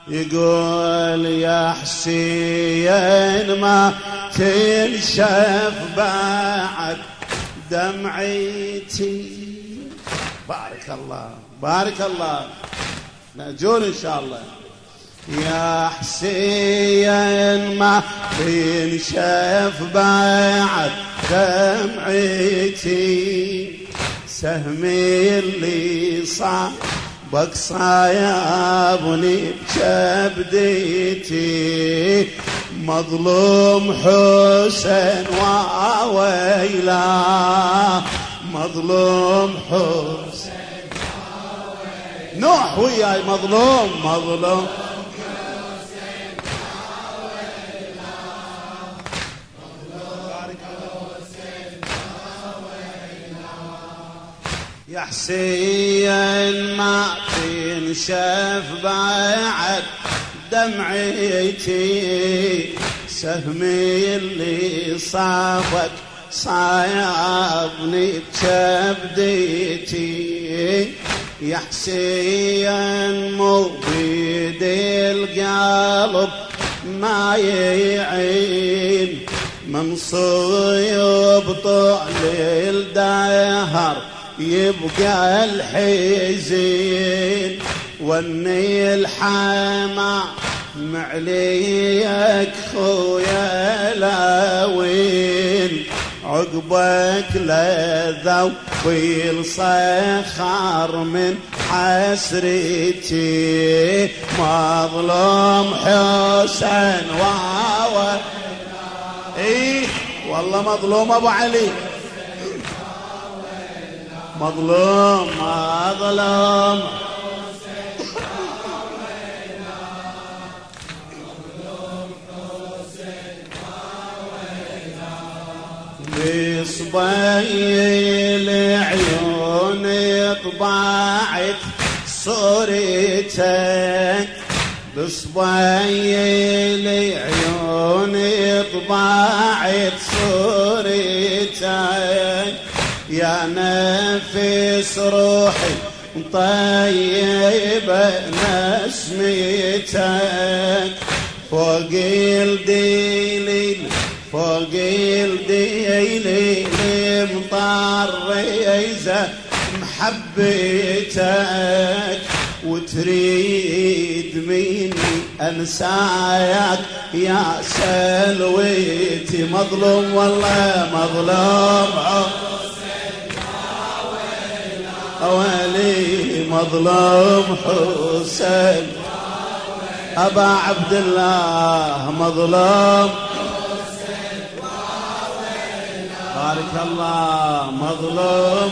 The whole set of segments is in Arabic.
يقول يا حسين ما تنشف بعد دمعتي. بارك الله بارك الله، نأجون إن شاء الله. يا حسين ما تنشف بعد دمعتي، سهمي اللي صابك صايبني بكبديتي، مظلوم حسين وويلاه، مظلوم حسين وويلاه. نوح وياي مظلوم مظلوم يا حسين ما تنشف بعد دمعتي، سهمي اللي صابك صايبني بكبديتي. يا حسين مو بيد القلب ما يعين، من صيب طول الدهر يبقى الحزين، واني الحما معليك خويا لاوين، عقبك لذوي الصخر من حسرتي، مظلوم حسين واوا. ايه والله مظلوم ابو علي، مظلوم مظلوم بصبي العيون طبعت صورتك، بصبي العيون طبعت صورتك، يا نفس روحي طيبة نسمتك، فوق الدليل فوق الدليل مطريزة محبتك، وتريد مني أنساك يا سلويتي، مظلوم والله مظلوم أولي، مظلوم حسين أبا عبد الله، مظلوم بارك الله، مظلوم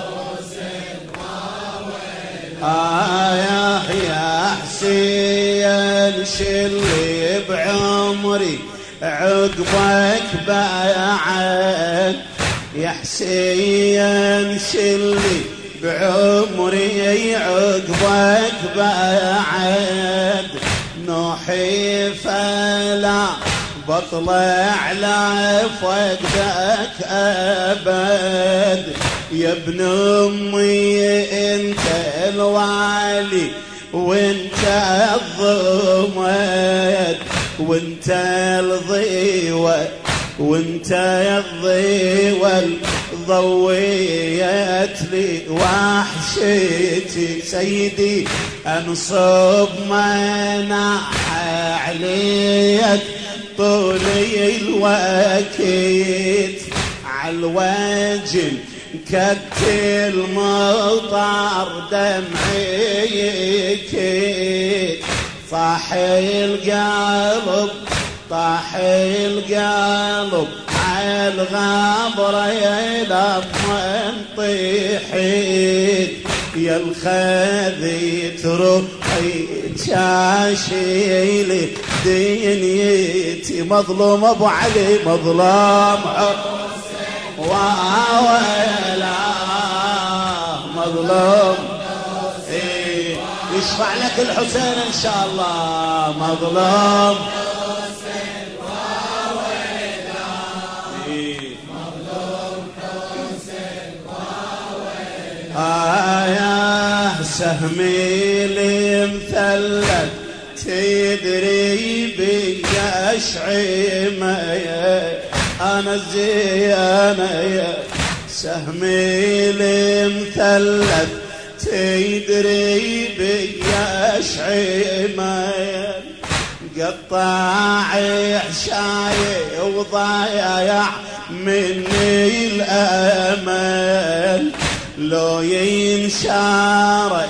يا حسين شلي بعمري عقبك بعد، يا حسين شلي بعمري عقبك بعد، نوحي فلا بطلع لا فقدك أبد، يا ابن أمي أنت الوالي وانت الضمد، وانت الضيوة وانت الضيوة ضويت لي وحشتي، سيدي انصب مناح عليك طولي الوقت، عالوجه كت المطر دمعيك، صاح القلب طاح القلب عالغبرة لما طيحت، يا الخذي تروحي تشاشيلي دنيتي، مظلوم ابو علي مظلوم وويلا مظلوم. إيه يشفع لك الحسين ان شاء الله، مظلوم حسين وويلا. إيه مظلوم حسين وويلا. يا سهمي المثلث تدري بيا شعيمة أنا الزيانة سهمي المثلث تدري بيا شعيمة قطع حشاي وضايع مني الأمل لو ينشارك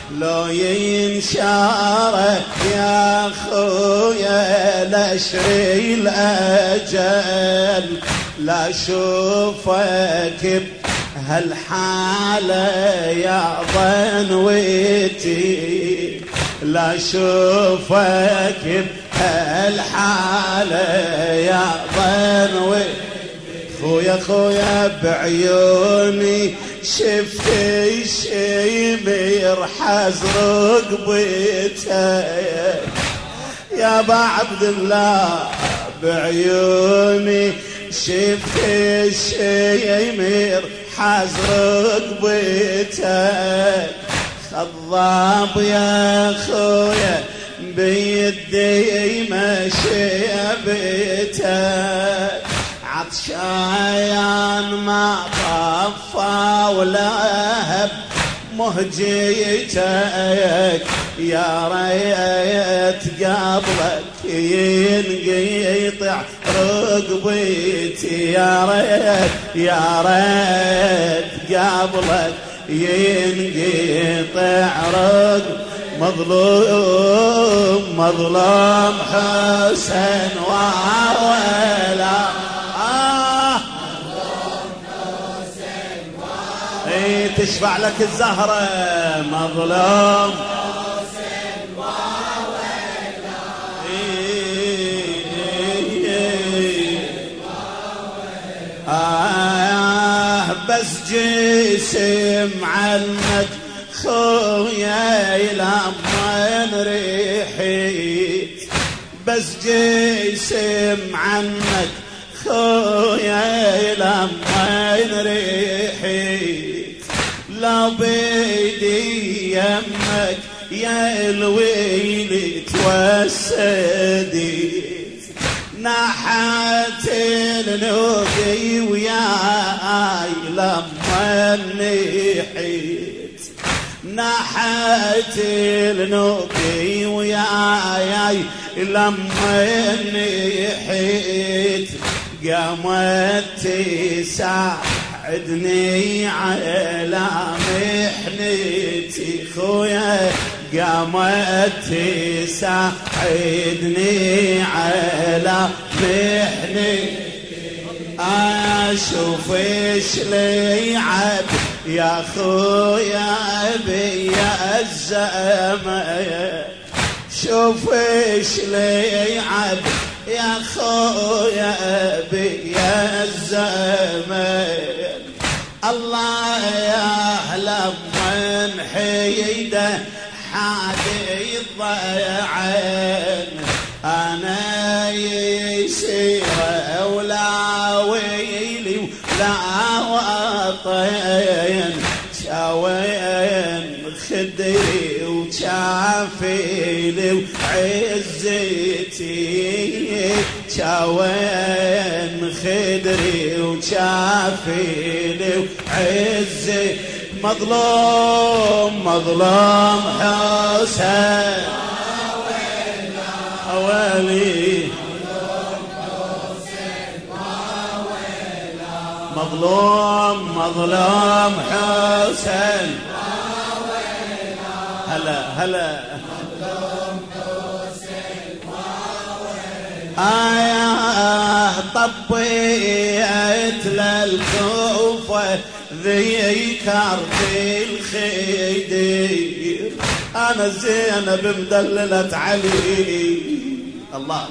يا خويا لاشري الأجل لا شوفك بهالحالة يا ضنوتي لا شوفك بهالحالة يا ضنوتي خويا بعيوني شفت شي مرحز رقبته يا ابا عبد الله بعيوني شفت شي مرحز رقبته خضاب يا خويا بيدي مشي بيته عطشان ما طفى ولهب مهجيتك يا ريت قبلك ينقطع رقبتي يا ريت قبلك ينقطع رقبتي مظلوم حسن وولا تشفع لك الزهرة مظلوم حسن وولا بس جسم عنك خويا لما ريحيت بس جسم عنك خويا لما ريحيت لو بيدي يمك يا الويل توسديت نحت النوقي وياي لما نحيت نحت النوقي وياي لما نحيت قامت تساعدني على محنتي خويا قامت تساعدني على محنتي اشوف ايش ليعب يا خويا بيا الزمان شوف ايش ليعب يا خويا بيا الزمان الله يعلم من حيده حادي الضيعين انا يسير ولا ويلي ولا وطين شاوين خدري وشافيلي وعزتي شاوين خدري وشافيلي وعزتي مظلوم حسين أولي مظلوم حسين هلا طبيت للكوفة ذيكرت الخدير أنا زينب مدللة علي الله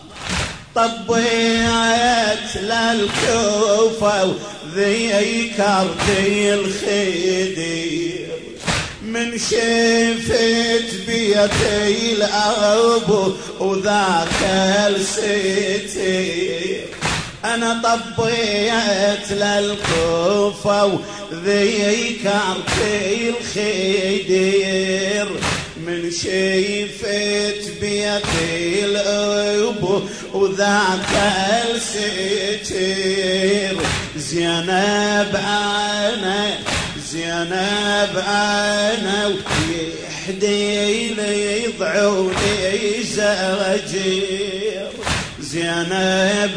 طبيت للكوفة وذيكرت الخدير من شفت بيتي الأب وذاك الستير أنا طبيت للكوفة وذيكرت الخدير من شيفت بيدي الأبو وذاك الستير زينب أنا ويحدي لي ضعوني زجير زينب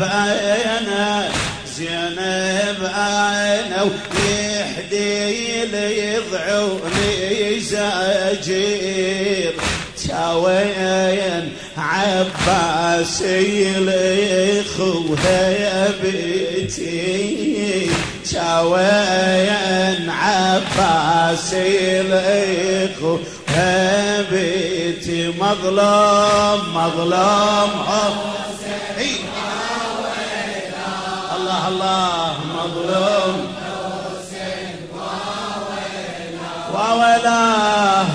أنا ويحدي لي ضعوني زجير شاوين عباسي لخوها يا بيتي شاوين عباسي لخوها بيتي مظلوم الله مظلوم وويلاه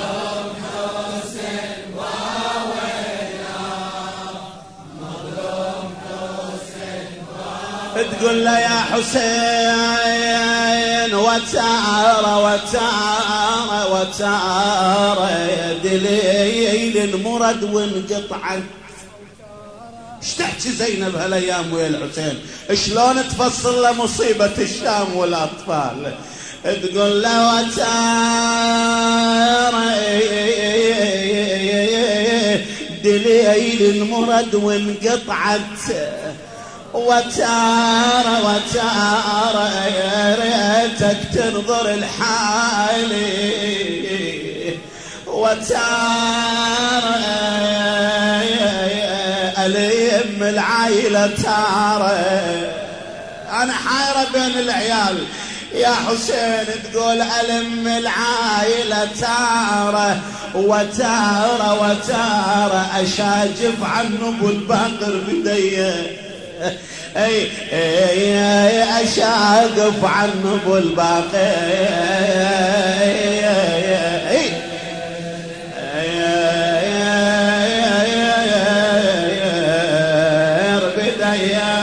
تقول له يا حسين وتارة دليل المرد وانقطعت. ايش تحكي زينب هالايام ويا الحسين؟ شلون تفصل له مصيبة الشام والاطفال؟ تقول له وتارة دليل المرد وانقطعت وتارة يا ريتك تنظر الحالي وتارة أليم العائلة تارة أنا حايرة بين العيال يا حسين تقول ألم العائلة تارة وتارة أشاجف عن أبو الباقر بديه اي اشاقف عن ابو الباقر بداية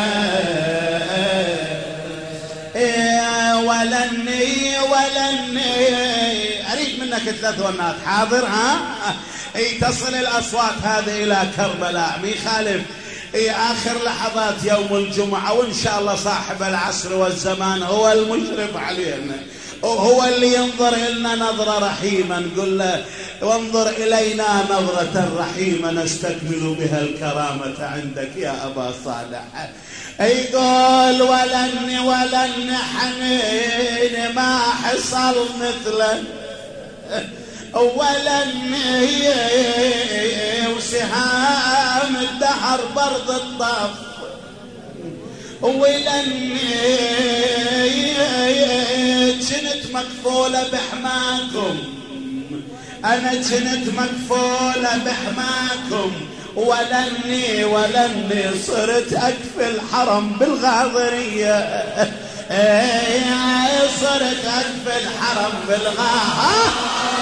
ولني اريد منك 3 ونات حاضر ها تصل الاصوات هذه الى كربلاء مي خالف آخر لحظات يوم الجمعة وإن شاء الله صاحب العصر والزمان هو المشرف علينا وهو اللي ينظر إلنا نظرة رحيمة نقول له وانظر إلينا نظرة رحيمة نستكمل بها الكرامة عندك يا أبا صالح. يقول ولن حنين ما حصل مثله ولن وسهام الدهر برض الطف ولن كنت مكفولة بحماكم أنا كنت مكفولة بحماكم ولني صرت أكفي الحرم بالغاضرية صرت أكفي الحرم بالغاضرية